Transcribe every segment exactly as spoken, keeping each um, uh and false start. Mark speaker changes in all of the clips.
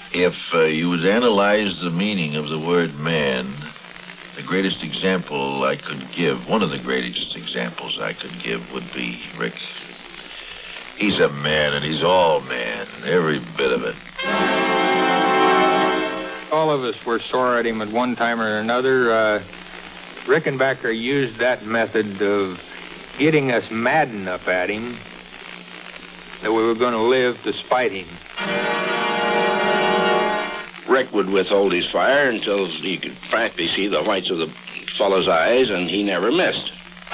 Speaker 1: If uh, you would analyze the meaning of the word man, the greatest example I could give, one of the greatest examples I could give would be Rick. He's a man, and he's all man, every bit of it.
Speaker 2: All of us were sore at him at one time or another. Uh, Rickenbacker used that method of getting us mad enough at him that we were going to live to spite him.
Speaker 3: Rick would withhold his fire until he could practically see the whites of the fellow's eyes, and he never missed.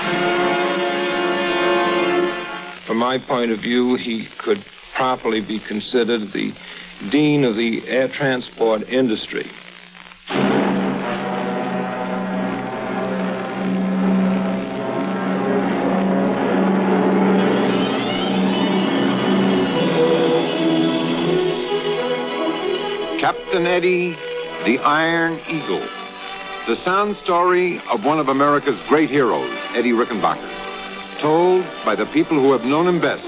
Speaker 4: From my point of view, he could properly be considered the dean of the air transport industry.
Speaker 5: Captain Eddie, the Iron Eagle. The sound story of one of America's great heroes, Eddie Rickenbacker, told by the people who have known him best.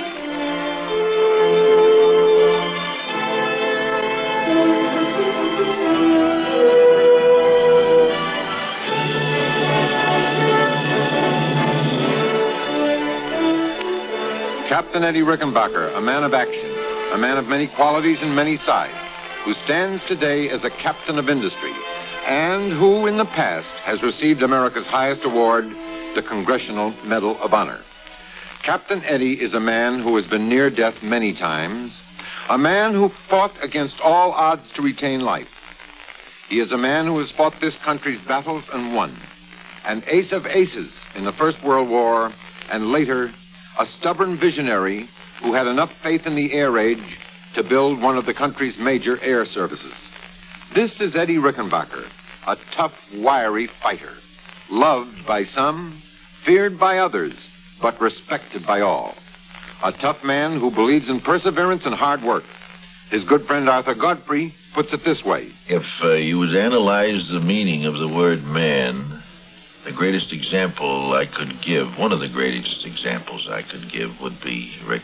Speaker 5: Captain Eddie Rickenbacker, a man of action, a man of many qualities and many sides, who stands today as a captain of industry, and who in the past has received America's highest award, the Congressional Medal of Honor. Captain Eddie is a man who has been near death many times, a man who fought against all odds to retain life. He is a man who has fought this country's battles and won, an ace of aces in the First World War, and later, a stubborn visionary who had enough faith in the air age to build one of the country's major air services. This is Eddie Rickenbacker, a tough, wiry fighter, loved by some, feared by others, but respected by all. A tough man who believes in perseverance and hard work. His good friend Arthur Godfrey puts it this way.
Speaker 1: If uh, you would analyze the meaning of the word man, the greatest example I could give, one of the greatest examples I could give would be Rick.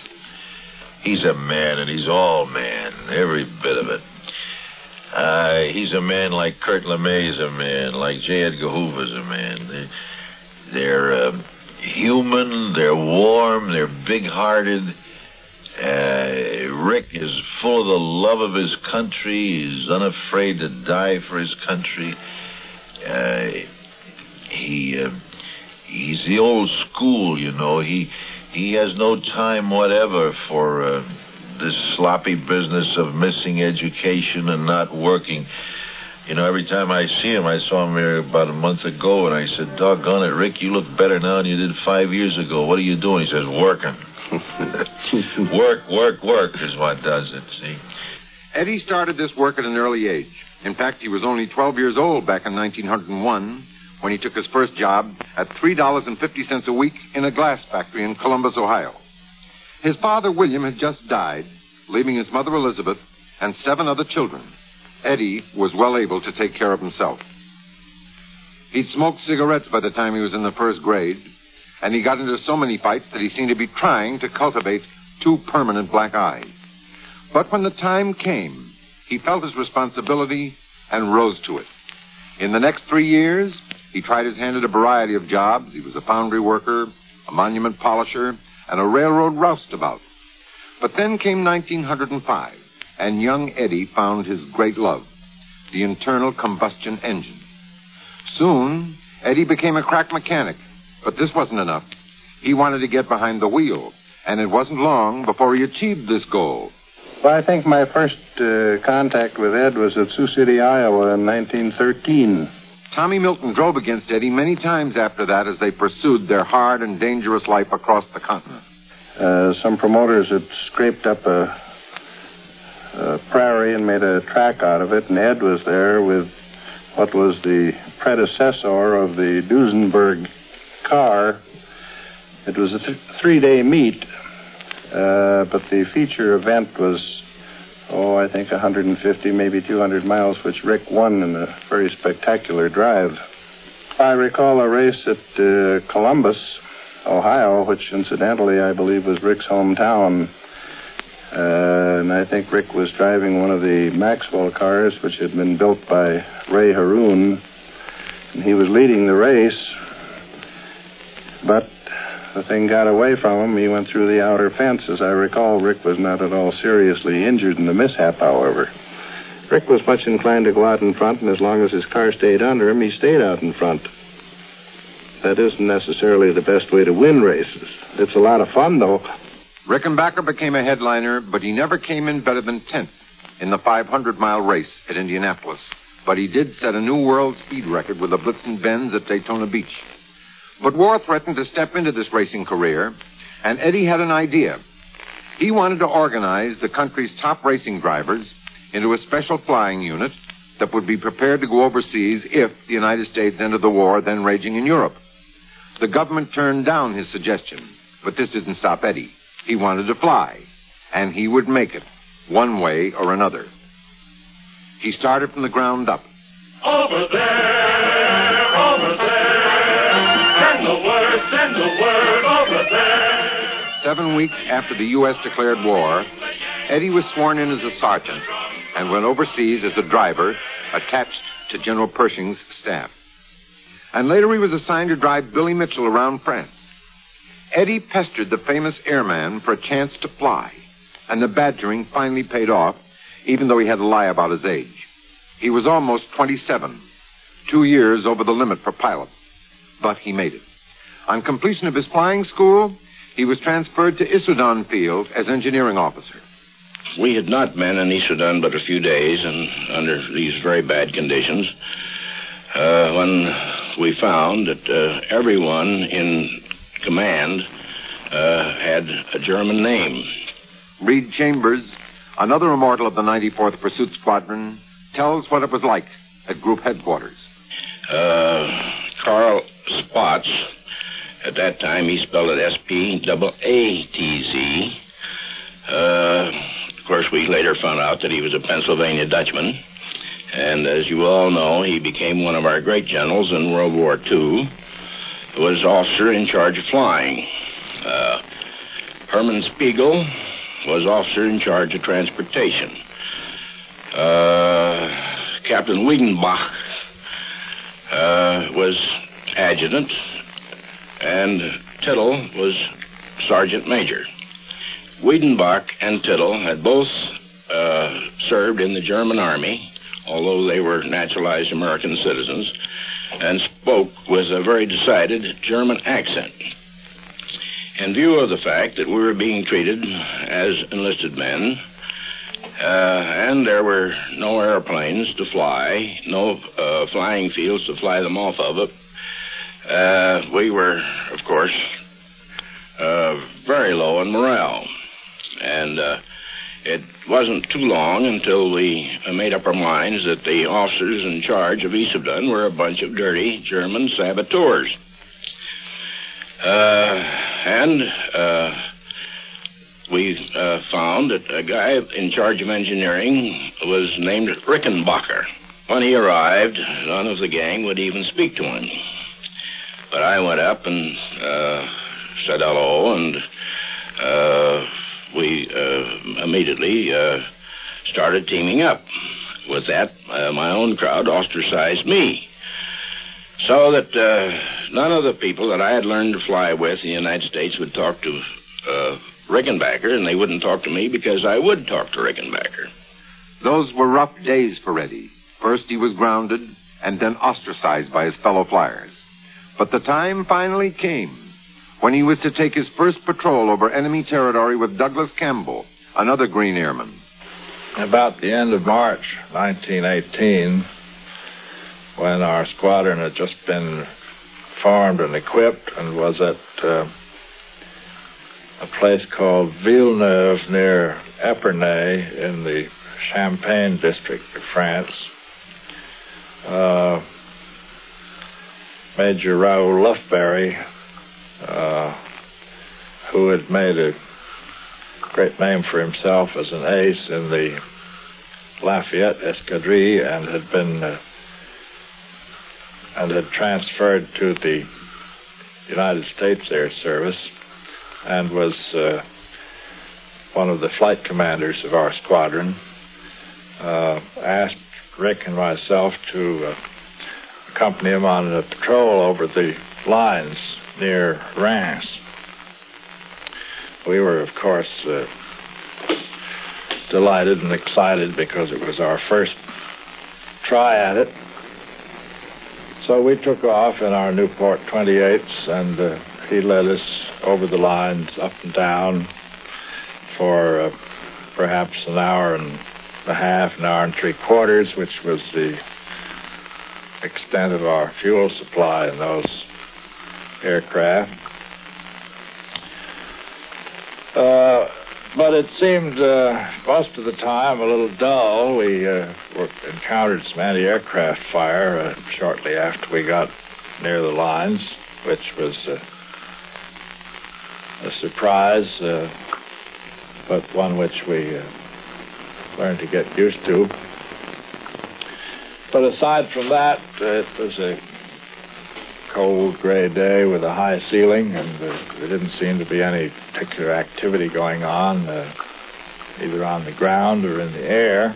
Speaker 1: He's a man, and he's all man, every bit of it. Uh, he's a man like Kurt LeMay's a man, like J. Edgar Hoover's a man. They, they're uh, human, they're warm, they're big-hearted. Uh, Rick is full of the love of his country. He's unafraid to die for his country. Uh, he uh, he's the old school, you know. He he has no time whatever for uh, this sloppy business of missing education and not working. You know, every time I see him, I saw him here about a month ago, and I said, doggone it, Rick, you look better now than you did five years ago. What are you doing? He says, working. Work, work, work is what does it, see?
Speaker 5: Eddie started this work at an early age. In fact, he was only twelve years old back in nineteen oh one when he took his first job at three dollars and fifty cents a week in a glass factory in Columbus, Ohio. His father, William, had just died, leaving his mother, Elizabeth, and seven other children. Eddie was well able to take care of himself. He'd smoked cigarettes by the time he was in the first grade, and he got into so many fights that he seemed to be trying to cultivate two permanent black eyes. But when the time came, he felt his responsibility and rose to it. In the next three years, he tried his hand at a variety of jobs. He was a foundry worker, a monument polisher, and a railroad roustabout. But then came nineteen oh five, and young Eddie found his great love, the internal combustion engine. Soon, Eddie became a crack mechanic, but this wasn't enough. He wanted to get behind the wheel, and it wasn't long before he achieved this goal.
Speaker 6: Well, I think my first uh, contact with Ed was at Sioux City, Iowa in nineteen thirteen.
Speaker 5: Tommy Milton drove against Eddie many times after that as they pursued their hard and dangerous life across the continent.
Speaker 6: Uh, some promoters had scraped up a, a prairie and made a track out of it, and Ed was there with what was the predecessor of the Duesenberg car. It was a th- three-day meet, uh, but the feature event was, oh, I think one hundred fifty, maybe two hundred miles, which Rick won in a very spectacular drive. I recall a race at uh, Columbus, Ohio, which incidentally I believe was Rick's hometown. Uh, and I think Rick was driving one of the Maxwell cars, which had been built by Ray Haroon, and he was leading the race, but the thing got away from him. He went through the outer fence. As I recall, Rick was not at all seriously injured in the mishap, however. Rick was much inclined to go out in front, and as long as his car stayed under him, he stayed out in front. That isn't necessarily the best way to win races. It's a lot of fun, though.
Speaker 5: Rickenbacker became a headliner, but he never came in better than tenth in the five hundred mile race at Indianapolis. But he did set a new world speed record with the Blitzen Benz at Daytona Beach. But war threatened to step into this racing career, and Eddie had an idea. He wanted to organize the country's top racing drivers into a special flying unit that would be prepared to go overseas if the United States entered the war then raging in Europe. The government turned down his suggestion, but this didn't stop Eddie. He wanted to fly, and he would make it, one way or another. He started from the ground up.
Speaker 7: Over there, over there, send the word, send the word, over there.
Speaker 5: Seven weeks after the U S declared war, Eddie was sworn in as a sergeant and went overseas as a driver attached to General Pershing's staff. And later he was assigned to drive Billy Mitchell around France. Eddie pestered the famous airman for a chance to fly, and the badgering finally paid off, even though he had to lie about his age. He was almost twenty-seven, two years over the limit for pilots, but he made it. On completion of his flying school, he was transferred to Issoudun Field as engineering officer.
Speaker 3: We had not been in Issoudun but a few days, and under these very bad conditions, uh, when we found that uh, everyone in command uh, had a German name.
Speaker 5: Reed Chambers, another immortal of the ninety-fourth Pursuit Squadron, tells what it was like at group headquarters.
Speaker 3: Uh, Carl Spotts, at that time he spelled it S P A A T Z. Uh, of course, we later found out that he was a Pennsylvania Dutchman. And as you all know, he became one of our great generals in World War Two. He was officer in charge of flying. Uh, Herman Spiegel was officer in charge of transportation. Uh, Captain Wiedenbach uh, was adjutant, and Tittle was sergeant major. Wiedenbach and Tittle had both uh, served in the German army, although they were naturalized American citizens, and spoke with a very decided German accent. In view of the fact that we were being treated as enlisted men, uh, and there were no airplanes to fly, no uh, flying fields to fly them off of it, uh, we were, of course, uh, very low in morale. And uh, it wasn't too long until we uh, made up our minds that the officers in charge of Issoudun were a bunch of dirty German saboteurs. Uh, and uh, we uh, found that a guy in charge of engineering was named Rickenbacker. When he arrived, none of the gang would even speak to him. But I went up and uh, said hello, and uh, we uh, immediately uh, started teaming up. With that, uh, my own crowd ostracized me. So that uh, none of the people that I had learned to fly with in the United States would talk to uh, Rickenbacker, and they wouldn't talk to me because I would talk to Rickenbacker.
Speaker 5: Those were rough days for Eddie. First he was grounded, and then ostracized by his fellow flyers. But the time finally came when he was to take his first patrol over enemy territory with Douglas Campbell, another Green Airman.
Speaker 8: About the end of March nineteen eighteen, when our squadron had just been formed and equipped and was at uh, a place called Villeneuve near Epernay in the Champagne district of France, uh, Major Raoul Lufberry, uh, who had made a great name for himself as an ace in the Lafayette Escadrille and had been uh, and had transferred to the United States Air Service and was uh, one of the flight commanders of our squadron, uh, asked Rick and myself to uh, accompany him on a patrol over the lines near Reims. We were, of course, uh, delighted and excited because it was our first try at it. So we took off in our Newport twenty-eights, and uh, he led us over the lines, up and down, for uh, perhaps an hour and a half, an hour and three quarters, which was the extent of our fuel supply in those aircraft. Uh, but it seemed uh, most of the time a little dull. We uh, were, encountered some anti-aircraft fire uh, shortly after we got near the lines, which was uh, a surprise, uh, but one which we uh, learned to get used to. But aside from that, uh, it was a cold, gray day with a high ceiling, and uh, there didn't seem to be any particular activity going on, uh, either on the ground or in the air.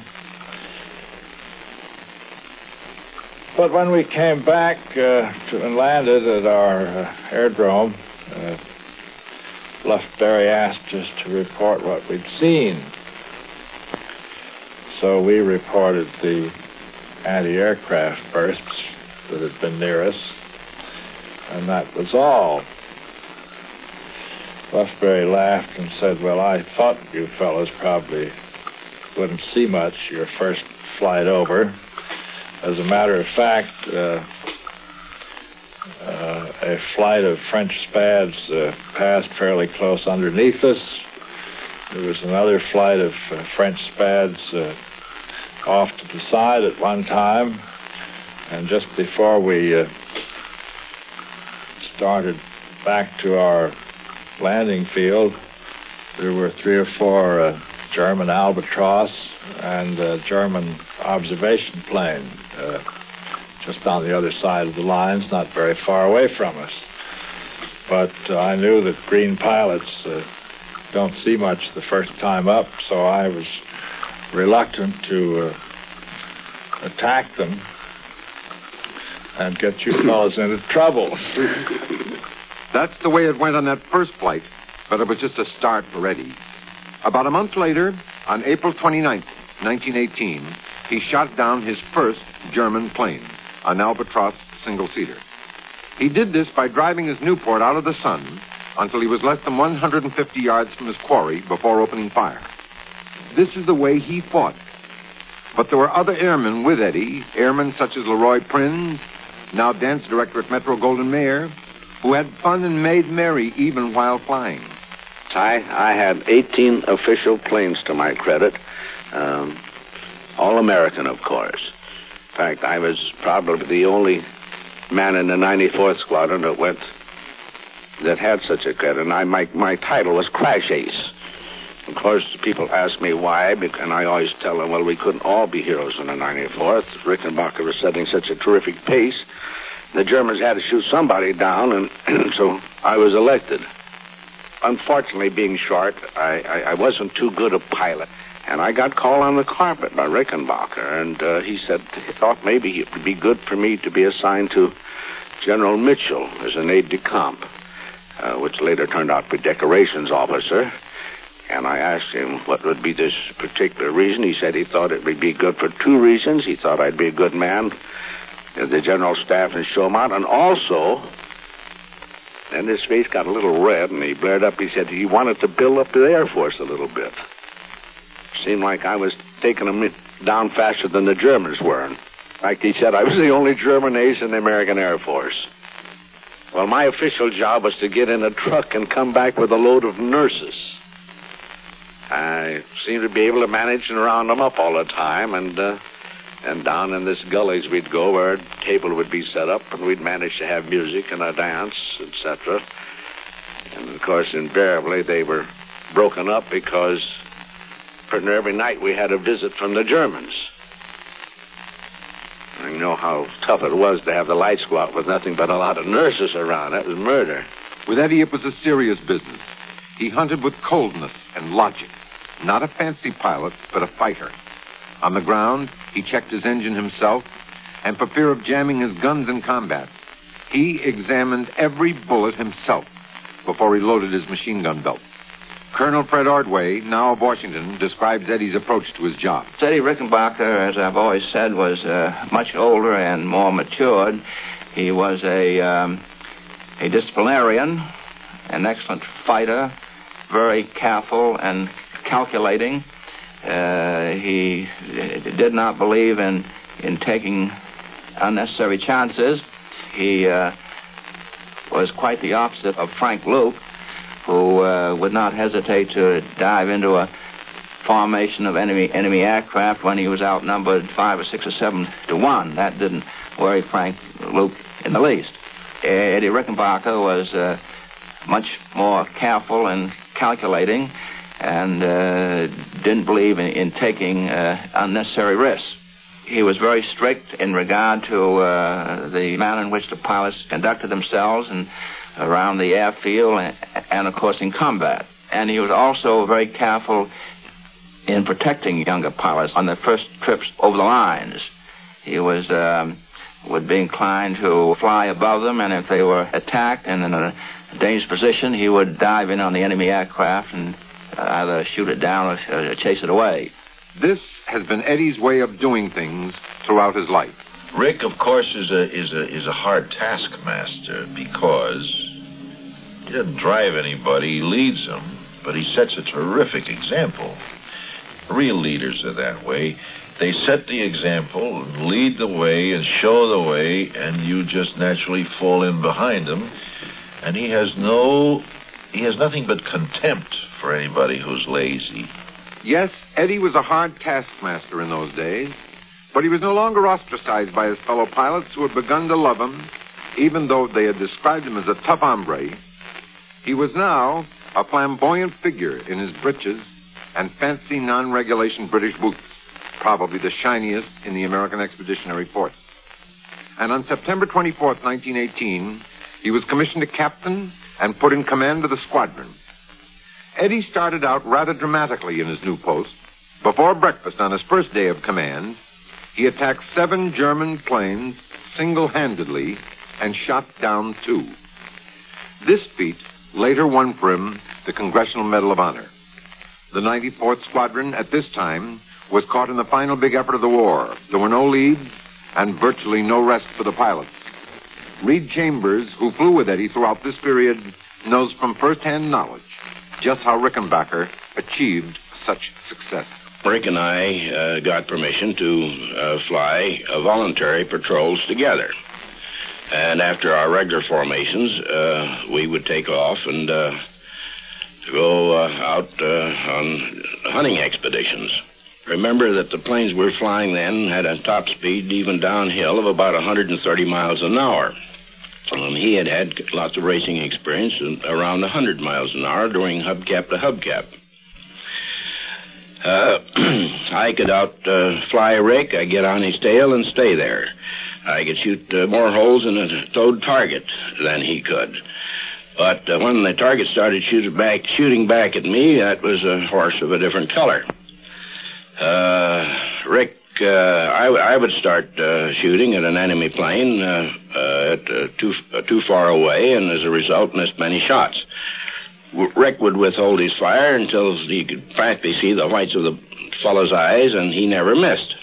Speaker 8: But when we came back uh, to, and landed at our uh, aerodrome, uh, Lufberry asked us to report what we'd seen. So we reported the anti-aircraft bursts that had been near us, and that was all. Lufberry laughed and said, well, I thought you fellows probably wouldn't see much your first flight over. As a matter of fact, uh, uh, a flight of French Spads uh, passed fairly close underneath us. There was another flight of uh, French Spads uh, off to the side at one time, and just before we uh, started back to our landing field, there were three or four uh, German Albatross and a German observation plane uh, just on the other side of the lines, not very far away from us. But uh, I knew that green pilots uh, don't see much the first time up, so I was reluctant to uh, attack them and get you fellows into trouble.
Speaker 5: That's the way it went on that first flight, but it was just a start for Eddie. About a month later, on April twenty-ninth, nineteen eighteen, he shot down his first German plane, an Albatross single-seater. He did this by driving his Newport out of the sun until he was less than one hundred fifty yards from his quarry before opening fire. This is the way he fought. But there were other airmen with Eddie, airmen such as Leroy Prinz, now dance director at Metro-Goldwyn Mayer, who had fun and made merry even while flying.
Speaker 3: I, I had eighteen official planes to my credit, um, all American, of course. In fact, I was probably the only man in the ninety-fourth Squadron that went, that had such a credit, and I, my, my title was Crash Ace. Of course, people ask me why, and I always tell them, well, we couldn't all be heroes in the ninety-fourth. Rickenbacker was setting such a terrific pace. The Germans had to shoot somebody down, and so I was elected. Unfortunately, being short, I, I, I wasn't too good a pilot, and I got called on the carpet by Rickenbacker, and uh, he said he thought maybe it would be good for me to be assigned to General Mitchell as an aide-de-camp, uh, which later turned out to be decorations officer. And I asked him what would be this particular reason. He said he thought it would be good for two reasons. He thought I'd be a good man to the general staff and show him out. And also, then his face got a little red and he blared up. He said he wanted to build up the Air Force a little bit. Seemed like I was taking them down faster than the Germans were. In fact, he said I was the only German ace in the American Air Force. Well, my official job was to get in a truck and come back with a load of nurses. I seemed to be able to manage and round them up all the time, and uh, and down in this gullies we'd go where a table would be set up, and we'd manage to have music and a dance, et cetera. And, of course, invariably they were broken up because pretty near every night we had a visit from the Germans. And you know how tough it was to have the lights go out with nothing but a lot of nurses around. That was murder.
Speaker 5: With Eddie, it was a serious business. He hunted with coldness and logic. not a fancy pilot, but a fighter. On the ground, he checked his engine himself, and for fear of jamming his guns in combat, he examined every bullet himself before he loaded his machine gun belt. Colonel Fred Ordway, now of Washington, describes Eddie's approach to his job.
Speaker 9: Eddie Rickenbacker, as I've always said, was uh, much older and more matured. He was a, um, a disciplinarian, an excellent fighter, very careful and calculating. Uh, he did not believe in, in taking unnecessary chances. He uh, was quite the opposite of Frank Luke, who uh, would not hesitate to dive into a formation of enemy enemy aircraft when he was outnumbered five or six or seven to one. That didn't worry Frank Luke in the least. Eddie Rickenbacker was uh, much more careful and calculating, and uh, didn't believe in, in taking uh, unnecessary risks. He was very strict in regard to uh, the manner in which the pilots conducted themselves and around the airfield and, and, of course, in combat. And he was also very careful in protecting younger pilots on their first trips over the lines. He was um, would be inclined to fly above them, and if they were attacked and in a dangerous position, he would dive in on the enemy aircraft and uh, either shoot it down or uh, chase it away.
Speaker 5: This has been Eddie's way of doing things throughout his life.
Speaker 1: Rick, of course, is a is a is a hard taskmaster because he doesn't drive anybody, he leads them, but he sets a terrific example. Real leaders are that way. They set the example, and lead the way, and show the way, and you just naturally fall in behind them. And he has no, he has nothing but contempt for anybody who's lazy.
Speaker 5: Yes, Eddie was a hard taskmaster in those days, but he was no longer ostracized by his fellow pilots who had begun to love him, even though they had described him as a tough hombre. He was now a flamboyant figure in his breeches and fancy non-regulation British boots, probably the shiniest in the American Expeditionary Force. And on September twenty-fourth, nineteen eighteen, he was commissioned a captain and put in command of the squadron. Eddie started out rather dramatically in his new post. Before breakfast on his first day of command, he attacked seven German planes single-handedly and shot down two. This feat later won for him the Congressional Medal of Honor. The ninety-fourth Squadron at this time was caught in the final big effort of the war. There were no leads and virtually no rest for the pilots. Reed Chambers, who flew with Eddie throughout this period, knows from first-hand knowledge just how Rickenbacker achieved such success.
Speaker 3: Rick and I uh, got permission to uh, fly uh, voluntary patrols together. And after our regular formations, uh, we would take off and uh, go uh, out uh, on hunting expeditions. Remember that the planes we were flying then had a top speed, even downhill, of about one hundred thirty miles an hour. Um, he had had lots of racing experience around one hundred miles an hour doing hubcap to hubcap. Uh, I could out uh, fly Rick. I'd get on his tail and stay there. I could shoot uh, more holes in a towed target than he could. But uh, when the target started shooting back, shooting back at me, that was a horse of a different color. Uh, Rick, uh, I, I would start uh, shooting at an enemy plane uh, uh, at, uh, too, uh, too far away, and as a result, missed many shots. Rick would withhold his fire until he could practically see the whites of the fellow's eyes, and he never missed.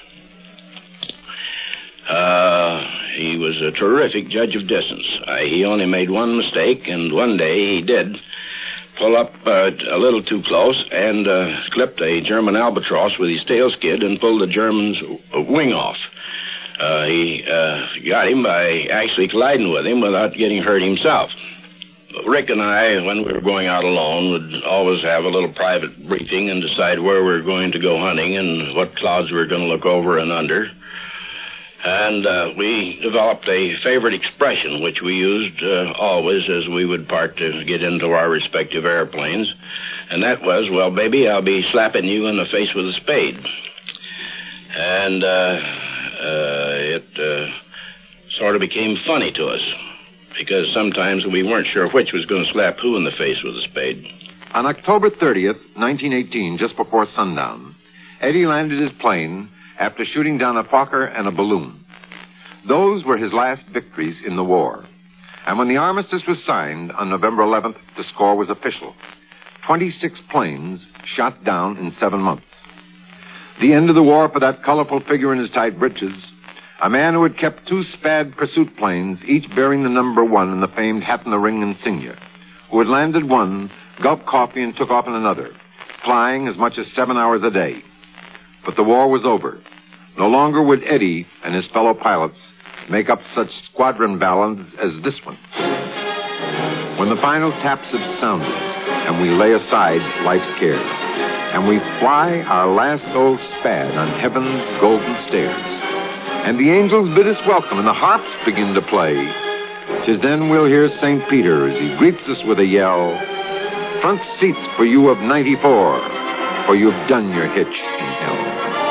Speaker 3: Uh, he was a terrific judge of distance. Uh, he only made one mistake, and one day he did pull up uh, a little too close and uh, clipped a German albatross with his tail skid and pulled the German's wing off. Uh, he uh, got him by actually colliding with him without getting hurt himself. Rick and I, when we were going out alone, would always have a little private briefing and decide where we were going to go hunting and what clouds we were going to look over and under. And uh, we developed a favorite expression, which we used uh, always as we would part to get into our respective airplanes. And that was, well, baby, I'll be slapping you in the face with a spade. And uh, uh, it uh, sort of became funny to us, because sometimes we weren't sure which was going to slap who in the face with a spade.
Speaker 5: On October thirtieth, nineteen eighteen, just before sundown, Eddie landed his plane after shooting down a Fokker and a balloon. Those were his last victories in the war. And when the armistice was signed on November eleventh, the score was official. twenty-six planes shot down in seven months. The end of the war for that colorful figure in his tight breeches, a man who had kept two Spad pursuit planes, each bearing the number one in the famed hat in the ring insignia, who had landed one, gulped coffee, and took off in another, flying as much as seven hours a day. But the war was over. No longer would Eddie and his fellow pilots make up such squadron ballads as this one. When the final taps have sounded, and we lay aside life's cares, and we fly our last old Spad on heaven's golden stairs, and the angels bid us welcome and the harps begin to play, 'tis then we'll hear Saint Peter as he greets us with a yell, "Front seats for you of ninety-four, for you've done your hitch in hell."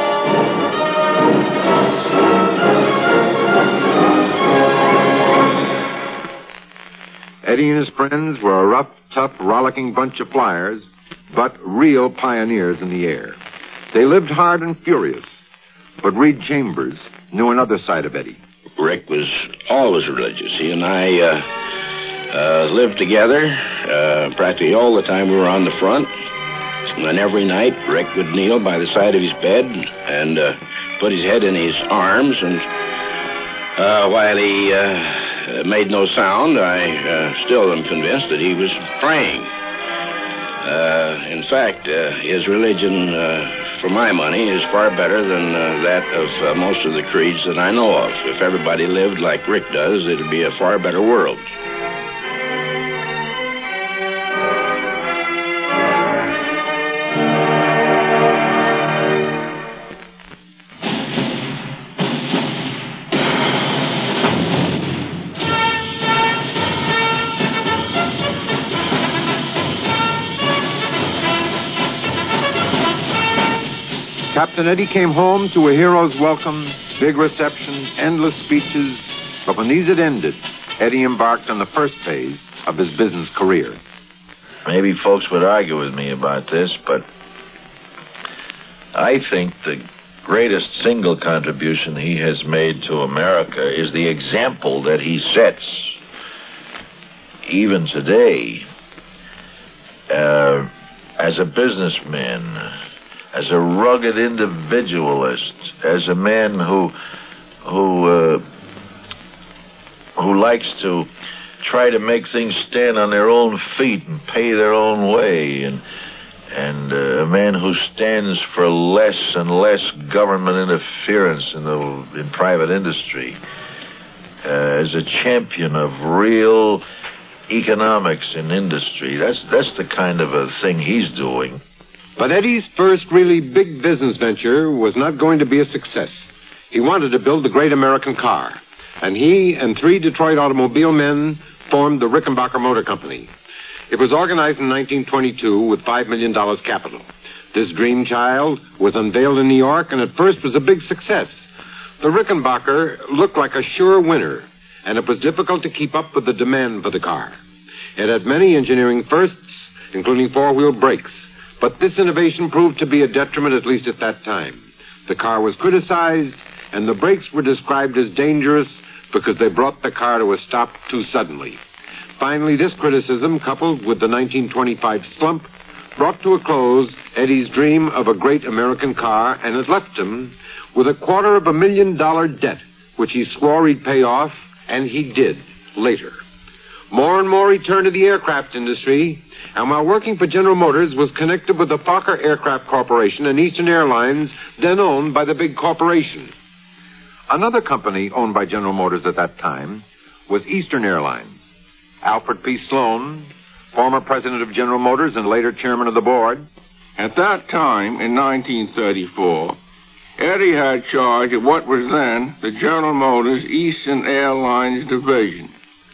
Speaker 5: Eddie and his friends were a rough, tough, rollicking bunch of flyers, but real pioneers in the air. They lived hard and furious, but Reed Chambers knew another side of Eddie.
Speaker 3: Rick was always religious. He and I uh, uh, lived together uh, practically all the time we were on the front. And every night, Rick would kneel by the side of his bed and uh, put his head in his arms, and uh, while he uh, made no sound, I uh, still am convinced that he was praying. Uh, in fact, uh, his religion, uh, for my money, is far better than uh, that of uh, most of the creeds that I know of. If everybody lived like Rick does, it would be a far better world.
Speaker 5: Captain Eddie came home to a hero's welcome, big reception, endless speeches. But when these had ended, Eddie embarked on the first phase of his business career.
Speaker 1: Maybe folks would argue with me about this, but I think the greatest single contribution he has made to America is the example that he sets, even today, uh, as a businessman, as a rugged individualist, as a man who who uh, who likes to try to make things stand on their own feet and pay their own way, and and uh, a man who stands for less and less government interference in the in private industry, uh, as a champion of real economics in industry. That's that's the kind of a thing he's doing.
Speaker 5: But Eddie's first really big business venture was not going to be a success. He wanted to build the great American car, and he and three Detroit automobile men formed the Rickenbacker Motor Company. It was organized in nineteen twenty-two with five million dollars capital. This dream child was unveiled in New York and at first was a big success. The Rickenbacker looked like a sure winner, and it was difficult to keep up with the demand for the car. It had many engineering firsts, including four-wheel brakes. But this innovation proved to be a detriment, at least at that time. The car was criticized, and the brakes were described as dangerous because they brought the car to a stop too suddenly. Finally, this criticism, coupled with the nineteen twenty-five slump, brought to a close Eddie's dream of a great American car, and it left him with a quarter of a million dollar debt, which he swore he'd pay off, and he did later. More and more he turned to the aircraft industry, and while working for General Motors, was connected with the Fokker Aircraft Corporation and Eastern Airlines, then owned by the big corporation. Another company owned by General Motors at that time was Eastern Airlines. Alfred P. Sloan, former president of General Motors and later chairman of the board.
Speaker 10: At that time, in nineteen thirty-four, Eddie had charge of what was then the General Motors Eastern Airlines division.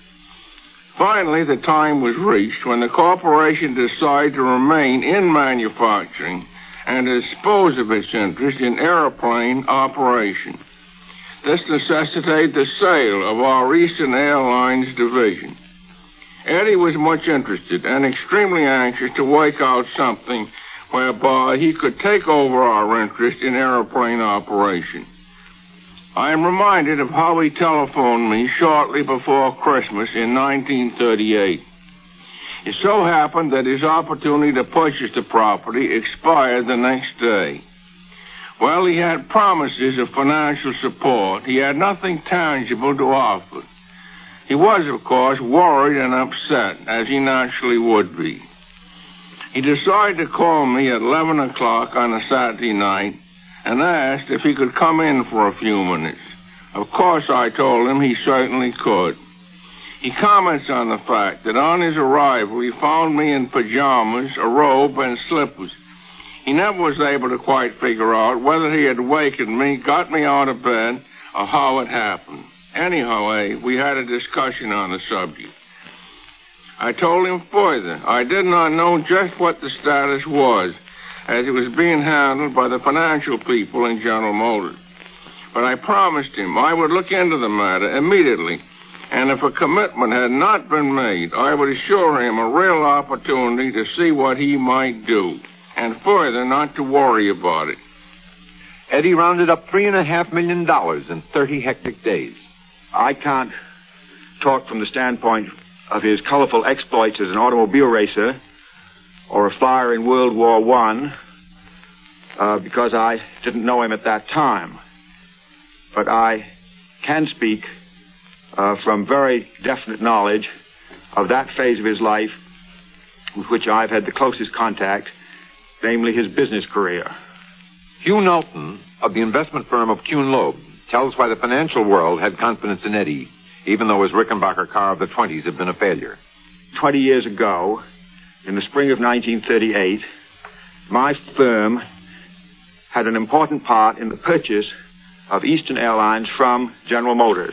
Speaker 10: Finally, the time was reached when the corporation decided to remain in manufacturing and dispose of its interest in airplane operation. This necessitated the sale of our Eastern Airlines division. Eddie was much interested and extremely anxious to work out something whereby he could take over our interest in airplane operation. I am reminded of how he telephoned me shortly before Christmas in nineteen thirty-eight. It so happened that his opportunity to purchase the property expired the next day. While he had promises of financial support, he had nothing tangible to offer. He was, of course, worried and upset, as he naturally would be. He decided to call me at eleven o'clock on a Saturday night and asked if he could come in for a few minutes. Of course, I told him he certainly could. He comments on the fact that on his arrival, he found me in pajamas, a robe, and slippers. He never was able to quite figure out whether he had wakened me, got me out of bed, or how it happened. Anyhow, eh, we had a discussion on the subject. I told him further I did not know just what the status was, as it was being handled by the financial people in General Motors. But I promised him I would look into the matter immediately, and if a commitment had not been made, I would assure him a real opportunity to see what he might do, and further not to worry about it.
Speaker 5: Eddie rounded up three and a half million dollars in thirty hectic days.
Speaker 11: I can't talk from the standpoint of his colorful exploits as an automobile racer or a flyer in World War One, uh, because I didn't know him at that time. But I can speak uh, from very definite knowledge of that phase of his life with which I've had the closest contact, namely his business career.
Speaker 5: Hugh Knowlton of the investment firm of Kuhn Loeb tells why the financial world had confidence in Eddie, even though his Rickenbacker car of the twenties had been a failure.
Speaker 11: Twenty years ago, in the spring of nineteen thirty-eight, my firm had an important part in the purchase of Eastern Airlines from General Motors.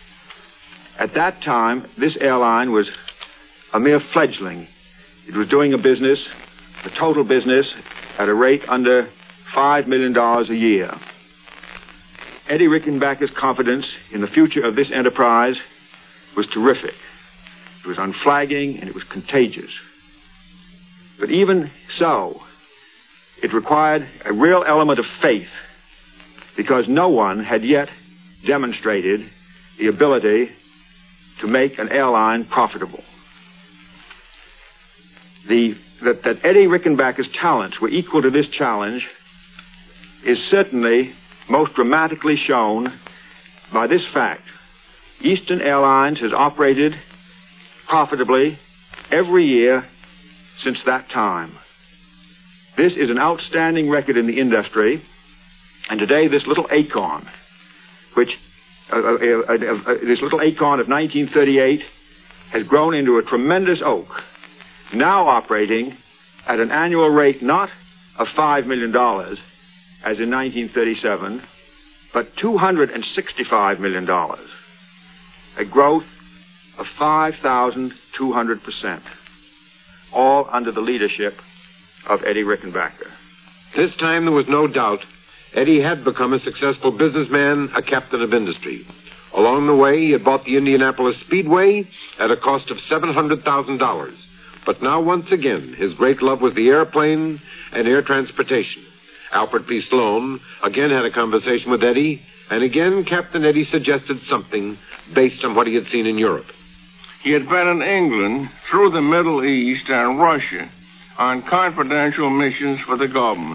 Speaker 11: At that time, this airline was a mere fledgling. It was doing a business, a total business, at a rate under five million dollars a year. Eddie Rickenbacker's confidence in the future of this enterprise was terrific. It was unflagging and it was contagious. But even so, it required a real element of faith, because no one had yet demonstrated the ability to make an airline profitable. The, that, that Eddie Rickenbacker's talents were equal to this challenge is certainly most dramatically shown by this fact. Eastern Airlines has operated profitably every year since that time. This is an outstanding record in the industry, and today this little acorn, which uh, uh, uh, uh, this little acorn of nineteen thirty-eight has grown into a tremendous oak, now operating at an annual rate not of five million dollars, as in nineteen thirty-seven, but two hundred sixty-five million dollars, a growth of five thousand two hundred percent, all under the leadership of Eddie Rickenbacker.
Speaker 5: This time there was no doubt Eddie had become a successful businessman, a captain of industry. Along the way, he had bought the Indianapolis Speedway at a cost of seven hundred thousand dollars. But now, once again, his great love was the airplane and air transportation. Alfred P. Sloan again had a conversation with Eddie, and again Captain Eddie suggested something based on what he had seen in Europe.
Speaker 10: He had been in England, through the Middle East and Russia, on confidential missions for the government.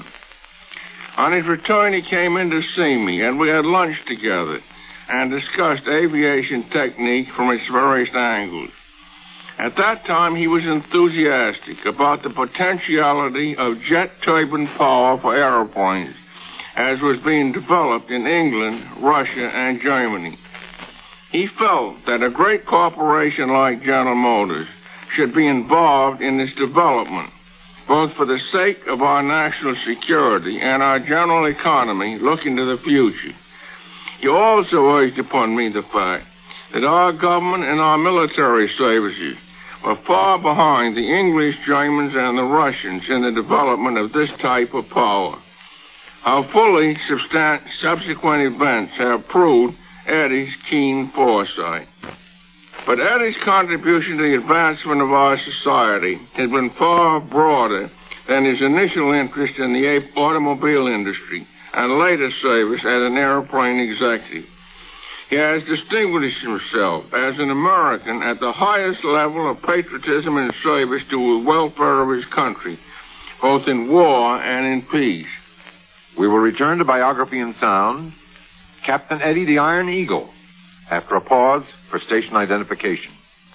Speaker 10: On his return, he came in to see me, and we had lunch together and discussed aviation technique from its various angles. At that time, he was enthusiastic about the potentiality of jet turbine power for airplanes, as was being developed in England, Russia, and Germany. He felt that a great corporation like General Motors should be involved in this development, both for the sake of our national security and our general economy looking to the future. He also urged upon me the fact that our government and our military services were far behind the English, Germans, and the Russians in the development of this type of power. How fully substan- subsequent events have proved Eddie's keen foresight. But Eddie's contribution to the advancement of our society has been far broader than his initial interest in the automobile industry and later service as an airplane executive. He has distinguished himself as an American at the highest level of patriotism and service to the welfare of his country, both in war and in peace.
Speaker 5: We will return to biography and sound. Captain Eddie the Iron Eagle, after a pause for station identification.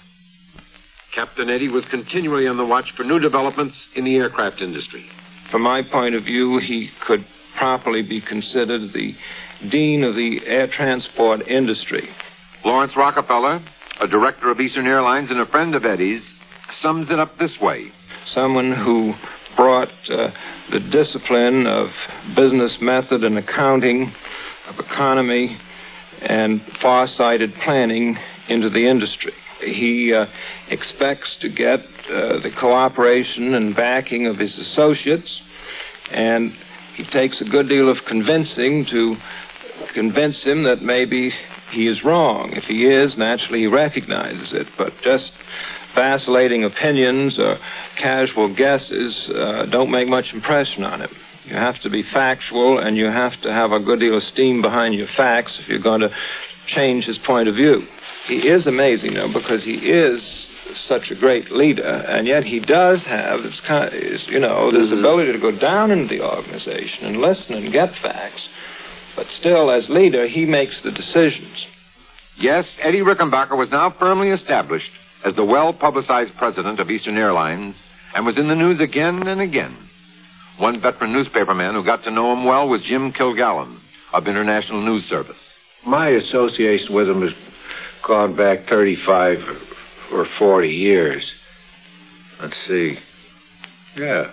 Speaker 5: Captain Eddie was continually on the watch for new developments in the aircraft industry.
Speaker 4: From my point of view, he could properly be considered the dean of the air transport industry.
Speaker 5: Lawrence Rockefeller, a director of Eastern Airlines and a friend of Eddie's, sums it up this way.
Speaker 4: Someone who brought uh, the discipline of business method and accounting, of economy, and far-sighted planning into the industry. He uh, expects to get uh, the cooperation and backing of his associates, and he takes a good deal of convincing to convince him that maybe he is wrong. If he is, naturally he recognizes it, but just vacillating opinions or casual guesses uh, don't make much impression on him. You have to be factual, and you have to have a good deal of steam behind your facts if you're going to change his point of view. He is amazing, though, because he is such a great leader, and yet he does have this kind of, you know, this mm-hmm. ability to go down into the organization and listen and get facts, but still, as leader, he makes the decisions.
Speaker 5: Yes, Eddie Rickenbacker was now firmly established as the well-publicized president of Eastern Airlines and was in the news again and again. One veteran newspaperman who got to know him well was Jim Kilgallen of International News Service.
Speaker 12: My association with him has gone back thirty-five or forty years. Let's see. Yeah.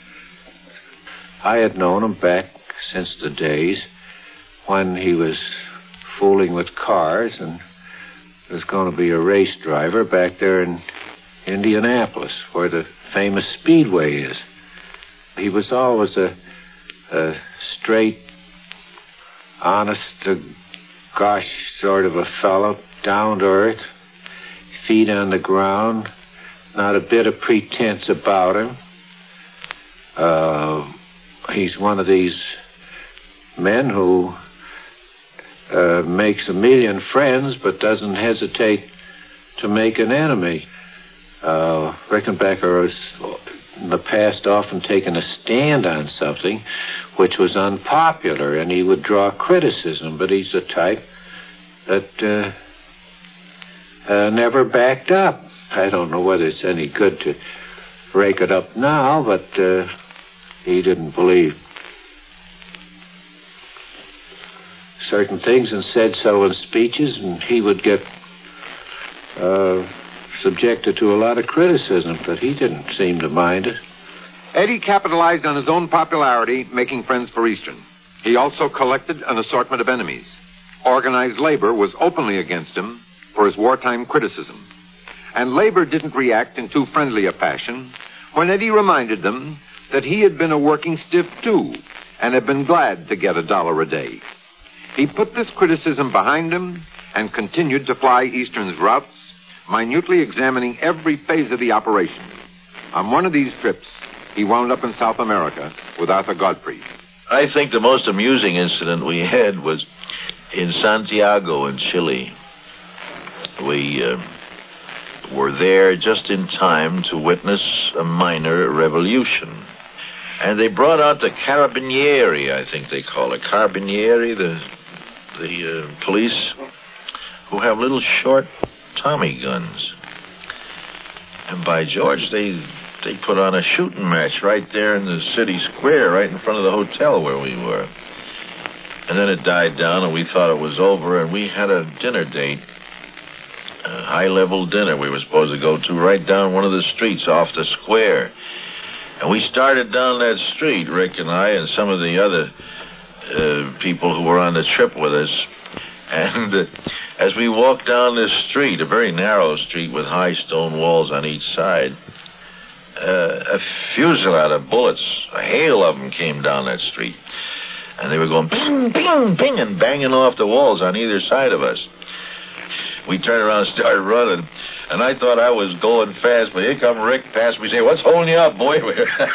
Speaker 12: I had known him back since the days when he was fooling with cars and was going to be a race driver back there in Indianapolis, where the famous Speedway is. He was always a, a straight, honest to gosh sort of a fellow, down to earth, feet on the ground, not a bit of pretense about him. Uh, he's one of these men who uh, makes a million friends but doesn't hesitate to make an enemy. Uh, Rickenbacker has in the past often taken a stand on something which was unpopular, and he would draw criticism, but he's the type that uh, uh, never backed up. I don't know whether it's any good to rake it up now, but uh, he didn't believe certain things and said so in speeches, and he would get uh, subjected to a lot of criticism, but he didn't seem to mind it.
Speaker 5: Eddie capitalized on his own popularity, making friends for Eastern. He also collected an assortment of enemies. Organized labor was openly against him for his wartime criticism. And labor didn't react in too friendly a fashion when Eddie reminded them that he had been a working stiff, too, and had been glad to get a dollar a day. He put this criticism behind him and continued to fly Eastern's routes, minutely examining every phase of the operation. On one of these trips, he wound up in South America with Arthur Godfrey.
Speaker 1: I think the most amusing incident we had was in Santiago in Chile. We uh, were there just in time to witness a minor revolution. And they brought out the Carabinieri, I think they call it. Carabinieri, the, the uh, police, who have little short Tommy guns. And by George, they they put on a shooting match right there in the city square, right in front of the hotel where we were. And then it died down, and we thought it was over, and we had a dinner date, a high-level dinner we were supposed to go to right down one of the streets off the square. And we started down that street, Rick and I, and some of the other uh, people who were on the trip with us. And uh, as we walked down this street, a very narrow street with high stone walls on each side, uh, a fusillade of bullets, a hail of them came down that street. And they were going ping, ping, ping, and banging off the walls on either side of us. We turned around and started running, and I thought I was going fast, but here come Rick past me saying, "What's holding you up, boy?"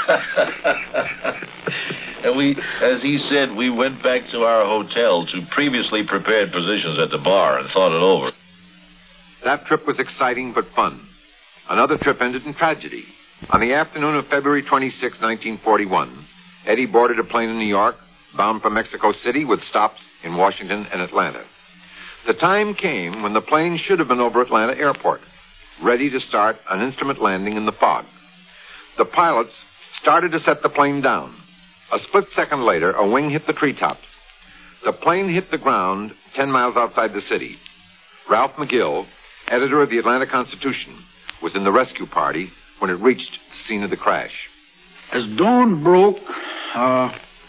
Speaker 1: And we, as he said, we went back to our hotel to previously prepared positions at the bar and thought it over.
Speaker 5: That trip was exciting but fun. Another trip ended in tragedy. On the afternoon of February twenty-sixth, nineteen forty-one, Eddie boarded a plane in New York, bound for Mexico City with stops in Washington and Atlanta. The time came when the plane should have been over Atlanta Airport, ready to start an instrument landing in the fog. The pilots started to set the plane down. A split second later, a wing hit the treetops. The plane hit the ground ten miles outside the city. Ralph McGill, editor of the Atlanta Constitution, was in the rescue party when it reached the scene of the crash.
Speaker 13: As dawn broke, uh,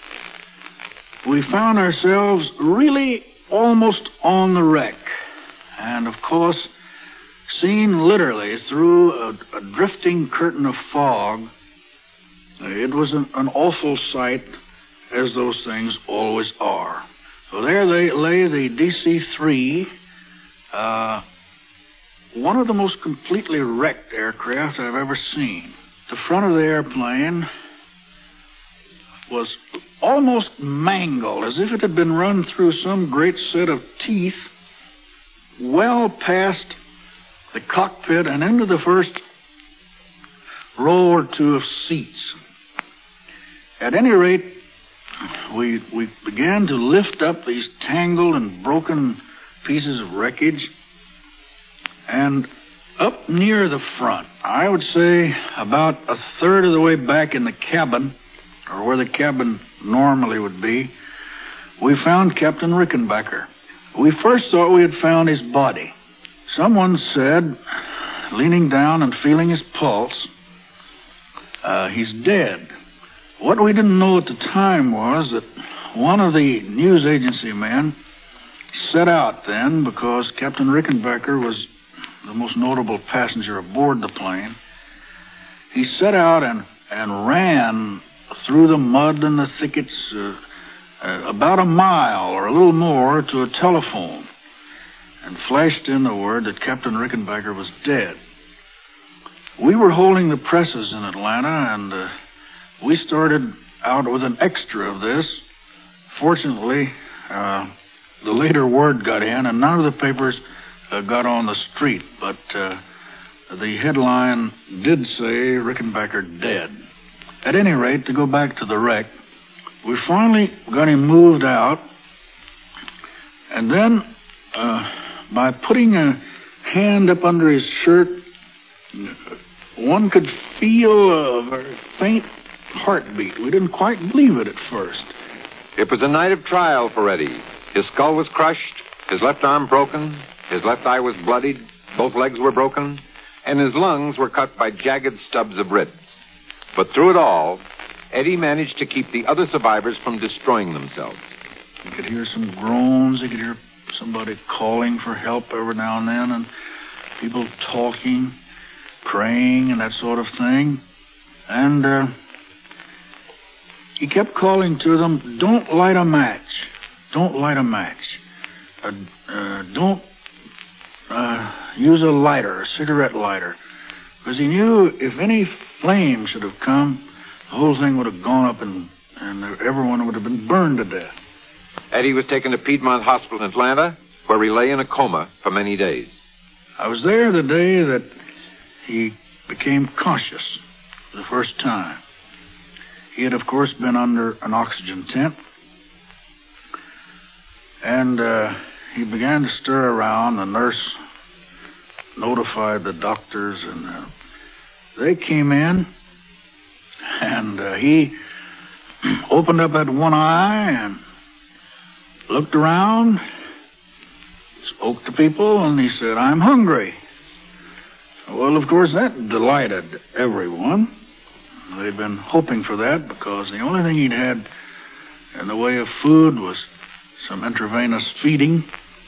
Speaker 13: we found ourselves really almost on the wreck. And, of course, seen literally through a, a drifting curtain of fog, it was an, an awful sight, as those things always are. So there they lay, the D C three, uh, one of the most completely wrecked aircraft I've ever seen. The front of the airplane was almost mangled, as if it had been run through some great set of teeth, well past the cockpit and into the first row or two of seats. At any rate, we we began to lift up these tangled and broken pieces of wreckage, and up near the front, I would say about a third of the way back in the cabin, or where the cabin normally would be, we found Captain Rickenbacker. We first thought we had found his body. Someone said, leaning down and feeling his pulse, uh, he's dead. What we didn't know at the time was that one of the news agency men set out then, because Captain Rickenbacker was the most notable passenger aboard the plane. He set out and, and ran through the mud and the thickets uh, uh, about a mile or a little more to a telephone and flashed in the word that Captain Rickenbacker was dead. We were holding the presses in Atlanta, and uh, we started out with an extra of this. Fortunately, uh, the later word got in, and none of the papers uh, got on the street, but uh, the headline did say Rickenbacker dead. At any rate, to go back to the wreck, we finally got him moved out, and then uh, by putting a hand up under his shirt, one could feel a very faint heartbeat. We didn't quite believe it at first.
Speaker 5: It was a night of trial for Eddie. His skull was crushed, his left arm broken, his left eye was bloodied, both legs were broken, and his lungs were cut by jagged stubs of ribs. But through it all, Eddie managed to keep the other survivors from destroying themselves.
Speaker 13: You could hear some groans, you could hear somebody calling for help every now and then, and people talking, praying, and that sort of thing. And uh, he kept calling to them, "Don't light a match. Don't light a match. Uh, uh, don't uh, use a lighter, a cigarette lighter." Because he knew if any flame should have come, the whole thing would have gone up and, and everyone would have been burned to death.
Speaker 5: Eddie was taken to Piedmont Hospital in Atlanta, where he lay in a coma for many days.
Speaker 13: I was there the day that he became conscious for the first time. He had, of course, been under an oxygen tent, and uh, he began to stir around. The nurse notified the doctors, and uh, they came in, and uh, he opened up that one eye and looked around, spoke to people, and he said, "I'm hungry." Well, of course, that delighted everyone. They'd been hoping for that, because the only thing he'd had in the way of food was some intravenous feeding.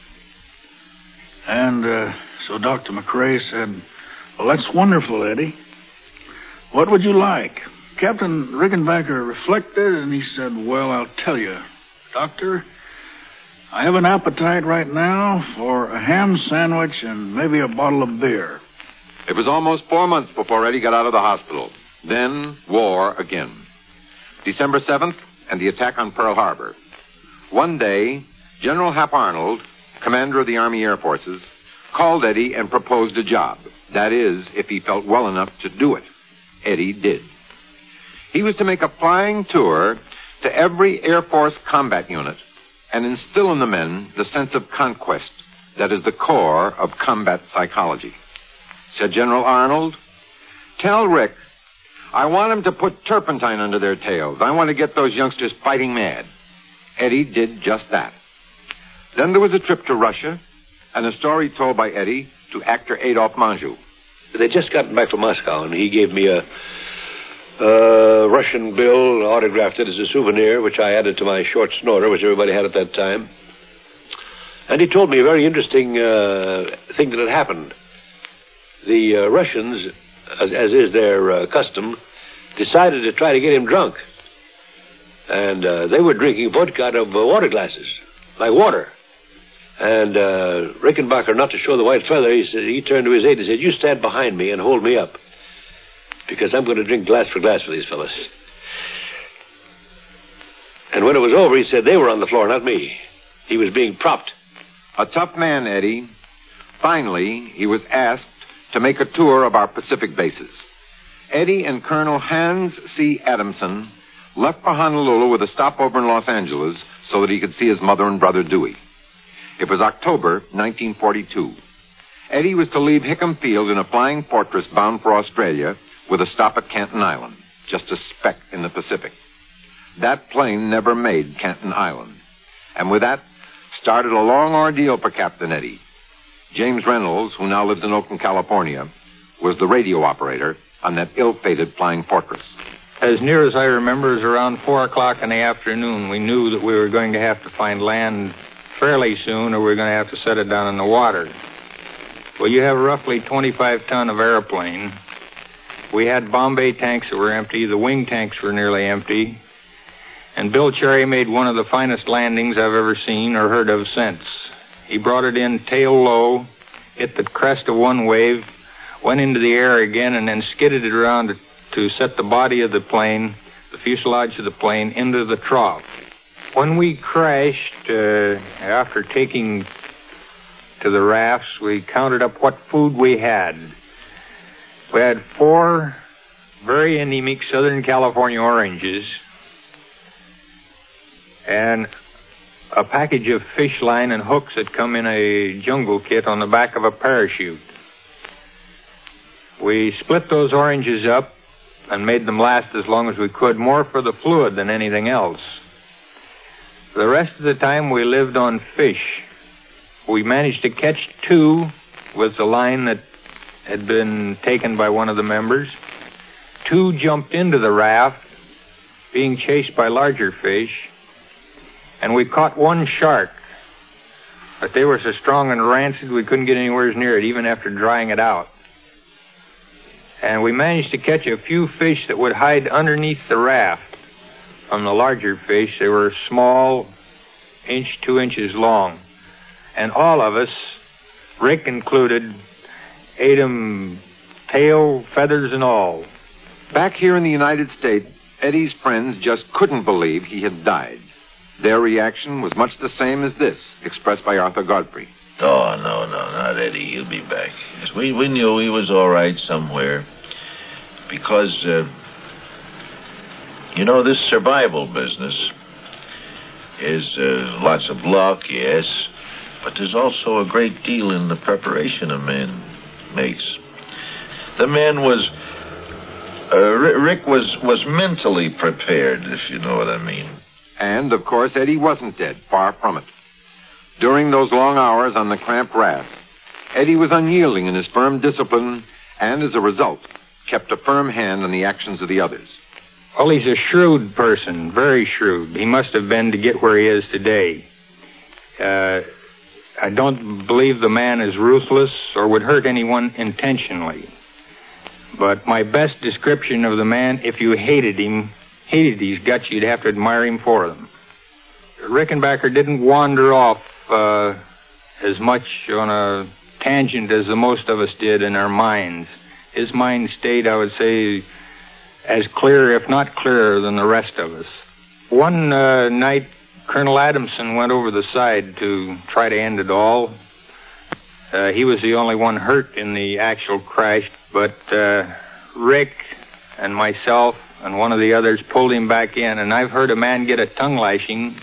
Speaker 13: And uh, so Doctor McRae said, "Well, that's wonderful, Eddie. What would you like?" Captain Rickenbacker reflected, and he said, "Well, I'll tell you, Doctor, I have an appetite right now for a ham sandwich and maybe a bottle of beer.
Speaker 5: It was almost four months before Eddie got out of the hospital. Then, war again. December seventh, and the attack on Pearl Harbor. One day, General Hap Arnold, commander of the Army Air Forces, called Eddie and proposed a job. That is, if he felt well enough to do it. Eddie did. He was to make a flying tour to every Air Force combat unit and instill in the men the sense of conquest that is the core of combat psychology. Said General Arnold, "Tell Rick, I want him to put turpentine under their tails. I want to get those youngsters fighting mad." Eddie did just that. Then there was a trip to Russia and a story told by Eddie to actor Adolphe Menjou.
Speaker 14: They'd just gotten back from Moscow, and he gave me a, a Russian bill, autographed it as a souvenir, which I added to my short snorter, which everybody had at that time. And he told me a very interesting uh, thing that had happened. The uh, Russians, as, as is their uh, custom, decided to try to get him drunk. And uh, they were drinking vodka out of uh, water glasses, like water. And uh, Rickenbacker, not to show the white feather, he said, he turned to his aide and said, "You stand behind me and hold me up, because I'm going to drink glass for glass for these fellas." And when it was over, he said they were on the floor, not me. He was being propped.
Speaker 5: A tough man, Eddie. Finally, he was asked to make a tour of our Pacific bases. Eddie and Colonel Hans C. Adamson left for Honolulu with a stopover in Los Angeles so that he could see his mother and brother Dewey. It was October nineteen forty-two. Eddie was to leave Hickam Field in a flying fortress bound for Australia with a stop at Canton Island, just a speck in the Pacific. That plane never made Canton Island. And with that, started a long ordeal for Captain Eddie. James Reynolds, who now lives in Oakland, California, was the radio operator on that ill-fated flying fortress.
Speaker 2: As near as I remember, it was around four o'clock in the afternoon. We knew that we were going to have to find land fairly soon, or we were going to have to set it down in the water. Well, you have roughly twenty-five ton of airplane. We had Bombay tanks that were empty. The wing tanks were nearly empty. And Bill Cherry made one of the finest landings I've ever seen or heard of since. He brought it in tail low, hit the crest of one wave, went into the air again, and then skidded it around to, to set the body of the plane, the fuselage of the plane, into the trough. When we crashed, uh, after taking to the rafts, we counted up what food we had. We had four very anemic Southern California oranges and a package of fish line and hooks that come in a jungle kit on the back of a parachute. We split those oranges up and made them last as long as we could, more for the fluid than anything else. The rest of the time we lived on fish. We managed to catch two with the line that had been taken by one of the members. Two jumped into the raft, being chased by larger fish, and we caught one shark. But they were so strong and rancid we couldn't get anywhere near it, even after drying it out. And we managed to catch a few fish that would hide underneath the raft from the larger fish. They were small, inch, two inches long. And all of us, Rick included, ate them tail, feathers, and all.
Speaker 5: Back here in the United States, Eddie's friends just couldn't believe he had died. Their reaction was much the same as this, expressed by Arthur Godfrey.
Speaker 1: Oh, no, no, not Eddie. He'll be back. Yes, we, we knew he was all right somewhere. Because, uh, you know, this survival business is uh, lots of luck, yes, but there's also a great deal in the preparation a man makes. The man was, uh, Rick was, was mentally prepared, if you know what I mean.
Speaker 5: And, of course, Eddie wasn't dead, far from it. During those long hours on the cramped raft, Eddie was unyielding in his firm discipline and, as a result, kept a firm hand on the actions of the others.
Speaker 2: Well, he's a shrewd person, very shrewd. He must have been to get where he is today. Uh, I don't believe the man is ruthless or would hurt anyone intentionally. But my best description of the man, if you hated him, hated his guts, you'd have to admire him for them. Rickenbacker didn't wander off uh, as much on a tangent as the most of us did in our minds. His mind stayed, I would say, as clear, if not clearer, than the rest of us. One uh, night, Colonel Adamson went over the side to try to end it all. Uh, he was the only one hurt in the actual crash, but uh, Rick and myself and one of the others pulled him back in, and I've heard a man get a tongue lashing,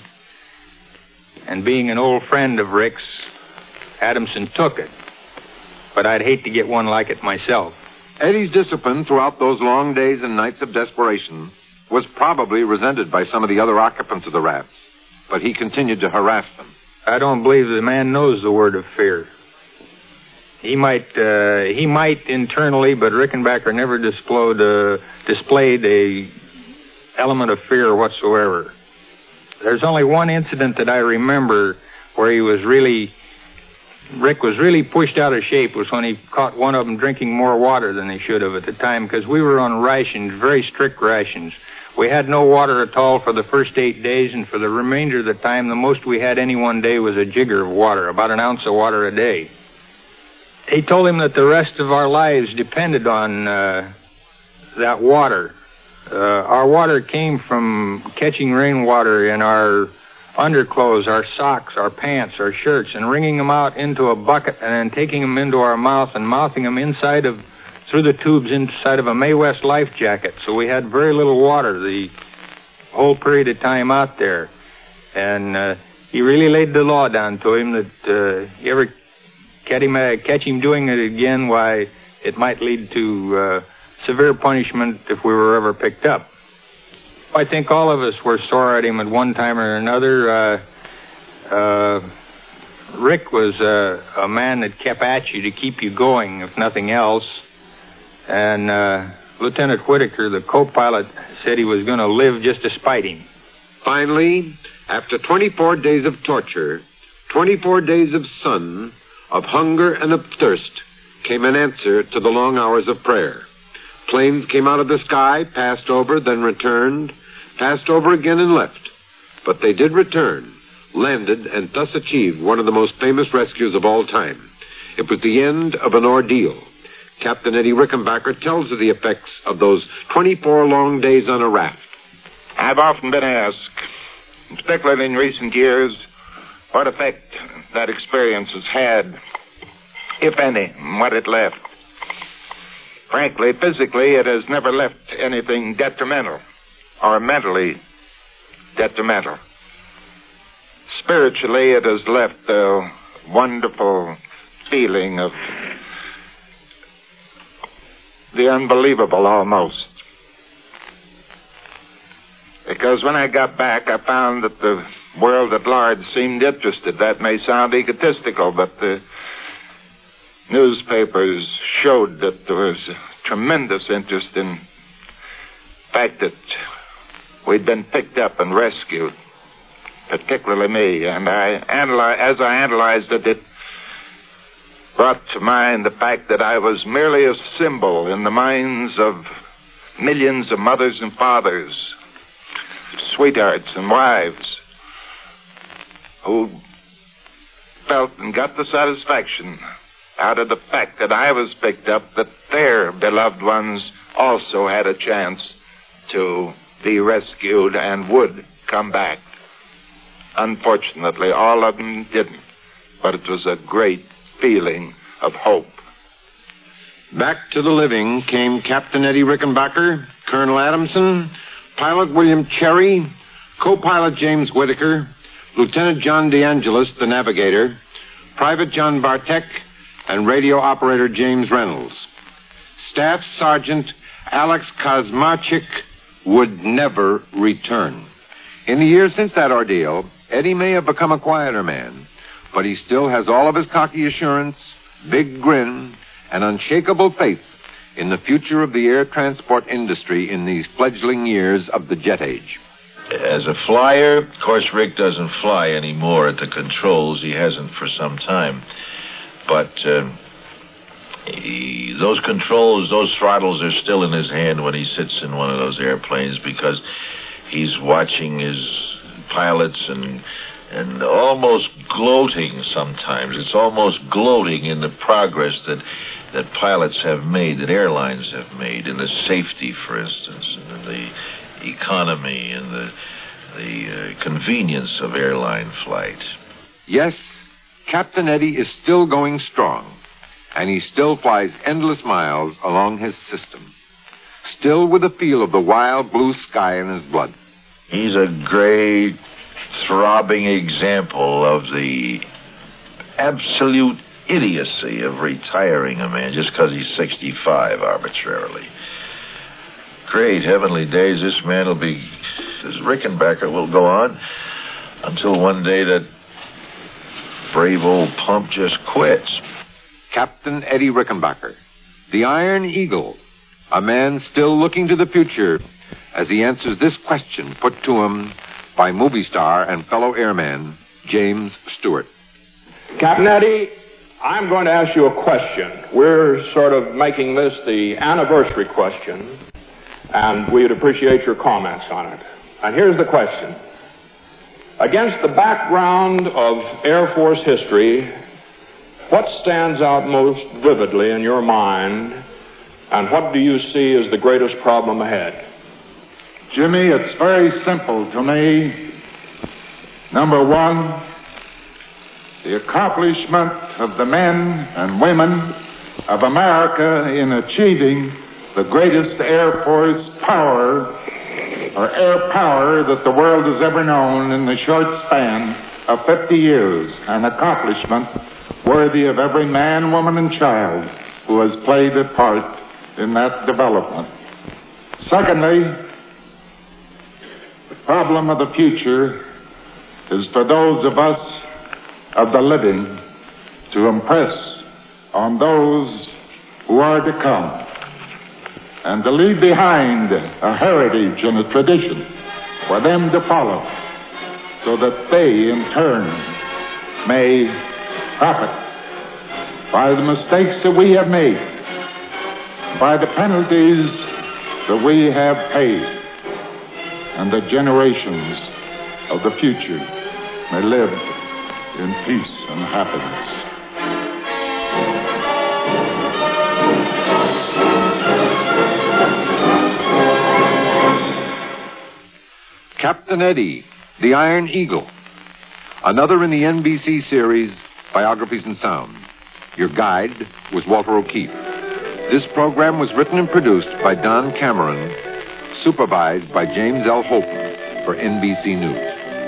Speaker 2: and being an old friend of Rick's, Adamson took it. But I'd hate to get one like it myself.
Speaker 5: Eddie's discipline throughout those long days and nights of desperation was probably resented by some of the other occupants of the rafts, but he continued to harass them.
Speaker 2: I don't believe the man knows the word of fear. He might, uh, he might internally, but Rickenbacker never displayed, uh, displayed a element of fear whatsoever. There's only one incident that I remember where he was really, Rick was really pushed out of shape, was when he caught one of them drinking more water than he should have at the time, because we were on rations, very strict rations. We had no water at all for the first eight days, and for the remainder of the time, the most we had any one day was a jigger of water, about an ounce of water a day. He told him that the rest of our lives depended on uh, that water. Uh, our water came from catching rainwater in our underclothes, our socks, our pants, our shirts, and wringing them out into a bucket and then taking them into our mouth and mouthing them inside of, through the tubes inside of a Mae West life jacket. So we had very little water the whole period of time out there. And uh, he really laid the law down to him that uh, you ever catch him, uh, catch him doing it again, why, it might lead to uh, severe punishment if we were ever picked up. I think all of us were sore at him at one time or another. Uh, uh, Rick was uh, a man that kept at you to keep you going, if nothing else. And uh, Lieutenant Whitaker, the co-pilot, said he was going to live just to spite him.
Speaker 5: Finally, after twenty-four days of torture, twenty-four days of sun, of hunger and of thirst, came an answer to the long hours of prayer. Planes came out of the sky, passed over, then returned, passed over again and left. But they did return, landed, and thus achieved one of the most famous rescues of all time. It was the end of an ordeal. Captain Eddie Rickenbacker tells of the effects of those twenty-four long days on a raft.
Speaker 15: I've often been asked, particularly in recent years, what effect that experience has had, if any, and what it left. Frankly, physically, it has never left anything detrimental or mentally detrimental. Spiritually, it has left a wonderful feeling of the unbelievable almost. Because when I got back, I found that the world at large seemed interested. That may sound egotistical, but the newspapers showed that there was tremendous interest in the fact that we'd been picked up and rescued, particularly me. And I analy- as I analyzed it, it brought to mind the fact that I was merely a symbol in the minds of millions of mothers and fathers, sweethearts and wives, who felt and got the satisfaction out of the fact that I was picked up, that their beloved ones also had a chance to be rescued and would come back. Unfortunately, all of them didn't, but it was a great feeling of hope.
Speaker 5: Back to the living came Captain Eddie Rickenbacker, Colonel Adamson, Pilot William Cherry, co-pilot James Whitaker, Lieutenant John DeAngelis, the navigator, Private John Bartek, and radio operator James Reynolds. Staff Sergeant Alex Kosmarchik would never return. In the years since that ordeal, Eddie may have become a quieter man, but he still has all of his cocky assurance, big grin, and unshakable faith in the future of the air transport industry in these fledgling years of the jet age.
Speaker 1: As a flyer, of course, Rick doesn't fly anymore at the controls. He hasn't for some time. But uh, he, those controls, those throttles are still in his hand when he sits in one of those airplanes, because he's watching his pilots and and almost gloating sometimes. It's almost gloating in the progress that that pilots have made, that airlines have made, in the safety, for instance, and in the economy and the the uh, convenience of airline flight.
Speaker 5: Yes, Captain Eddie is still going strong, and he still flies endless miles along his system, still with the feel of the wild blue sky in his blood.
Speaker 1: He's a great, throbbing example of the absolute idiocy of retiring a man just because he's sixty-five arbitrarily. Great heavenly days, this man will be, this Rickenbacker will go on until one day that brave old pump just quits.
Speaker 5: Captain Eddie Rickenbacker, the Iron Eagle, a man still looking to the future as he answers this question put to him by movie star and fellow airman James Stewart.
Speaker 11: Captain Eddie, I'm going to ask you a question. We're sort of making this the anniversary question, and we'd appreciate your comments on it. And here's the question. Against the background of Air Force history, what stands out most vividly in your mind, and what do you see as the greatest problem ahead?
Speaker 16: Jimmy, it's very simple to me. Number one, the accomplishment of the men and women of America in achieving the greatest Air Force power, or air power, that the world has ever known in the short span of fifty years, an accomplishment worthy of every man, woman, and child who has played a part in that development. Secondly, the problem of the future is for those of us of the living to impress on those who are to come and to leave behind a heritage and a tradition for them to follow so that they in turn may profit by the mistakes that we have made, by the penalties that we have paid, and the generations of the future may live in peace and happiness.
Speaker 5: Captain Eddie, the Iron Eagle, another in the N B C series Biographies in Sound. Your guide was Walter O'Keefe. This program was written and produced by Don Cameron, supervised by James L. Holton for N B C News.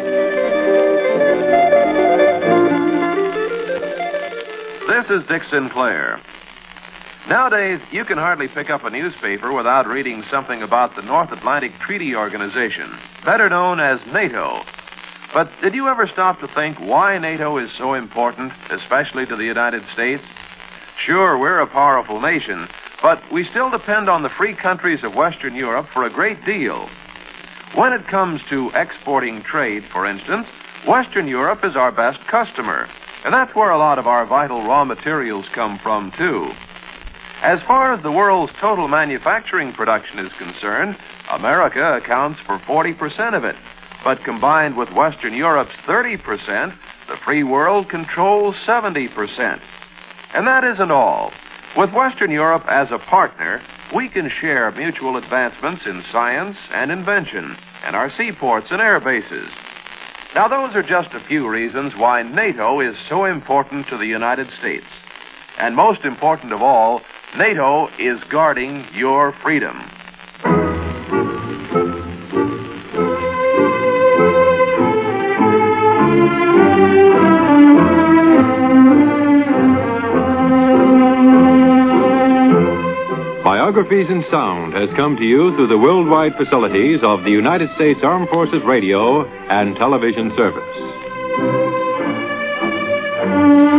Speaker 17: This is Dick Sinclair. Nowadays, you can hardly pick up a newspaper without reading something about the North Atlantic Treaty Organization, better known as NATO. But did you ever stop to think why NATO is so important, especially to the United States? Sure, we're a powerful nation, but we still depend on the free countries of Western Europe for a great deal. When it comes to exporting trade, for instance, Western Europe is our best customer, and that's where a lot of our vital raw materials come from, too. As far as the world's total manufacturing production is concerned, America accounts for forty percent of it. But combined with Western Europe's thirty percent, the free world controls seventy percent. And that isn't all. With Western Europe as a partner, we can share mutual advancements in science and invention, and our seaports and air bases. Now, those are just a few reasons why NATO is so important to the United States. And most important of all, NATO is guarding your freedom.
Speaker 18: Biographies in Sound has come to you through the worldwide facilities of the United States Armed Forces Radio and Television Service.